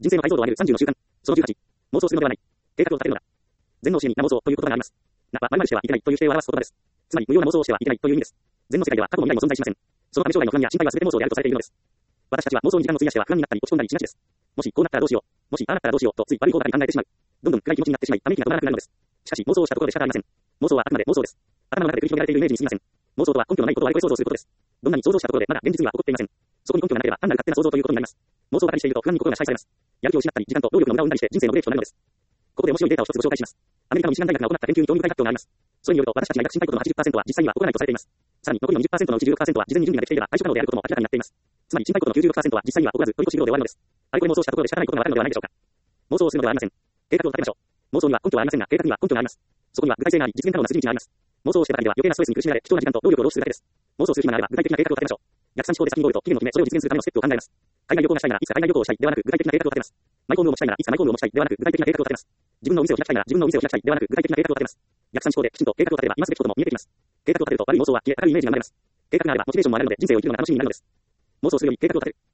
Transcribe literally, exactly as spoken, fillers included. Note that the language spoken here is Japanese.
人生の解像度を上げるさんじゅうの習慣。そのじゅうはち。妄想するのではない。計画を立てるのだ。全能主義にな妄想という言葉があります。なは、〇〇してはいけないという否定を表す言葉です。つまり、無用な妄想をしてはいけないという意味です。全の世界では過去も未来も存在しません。そのため将来の不安や心配は全て妄想であるとされているのです。私たちは妄想に時間を費やしては不安になったり落ち込んだりしがちです。もしこうなったらどうしよう。もしああなったらどうしようとつい悪い方ばかり考えてしまう。どんどん暗い気持ちになってしまい、ため息が止まらなくなるのです。しかし妄想をしたところで仕方ありません。妄想はあくまで妄想です。頭の中で繰り広げられているイメージに過ぎません。妄想とは根拠のないことをあれこれ想像することです。どんなに想像したところでまだ現実には起こっていません。そこに根拠がなければ単なる勝手な想像ということになります。妄想ばかりしていると不安に心が支配されます。やる気を失ったり、時間と労力の無駄を生んだりして人生のブレーキとなるのです。ここで面白いデータを一つご紹介します。アメリカのミシガン大学が行った研究に興味深い発表があります。それによると、私たちが抱く心配事の はちじゅっパーセント は実際には起こらないとされています。さらに残りの にじゅっパーセント のうち じゅうろくパーセント は事前に準備ができていれば対処可能であることも明らかになっています。つまり心配事の きゅうじゅうろくパーセント は実際には起こらず、取り越し病で終わるのです。あれこれ妄想したところで仕方ないことがわかるのではないでしょうか。妄想をするのではありません。計画を立てましょう。妄想には根拠はありませんが、計画には根拠があります。そこには具体性があり、実現可能な筋道があります。妄想をしてばかりでは余計なストレスに苦しめられ、貴重な時間と労力を浪費するだけです。妄想する暇があれば具体的な計画を立てましょう。逆算思考で先にゴールと期限を決め、それを実現するためのステップを考えます。海外旅行がしたいならいつか海外旅行をしたいではなく具体的な計画を立てます。マイホームを持ちたいならいつかマイホームを持ちたいではなく具体的な計画を立てます。自分のお店を開きたいなら自分のお店を開きたいではなく具体的な計画を立てます。逆算思考できちんと計画を立てれば今すべきことも見えてきます。計画を立てると悪い妄想は消え、明るいイメージが生まれます。計画があればモチベーションも上がるので人生を生きるのが楽しみになるのです。妄想するより計画を立てる。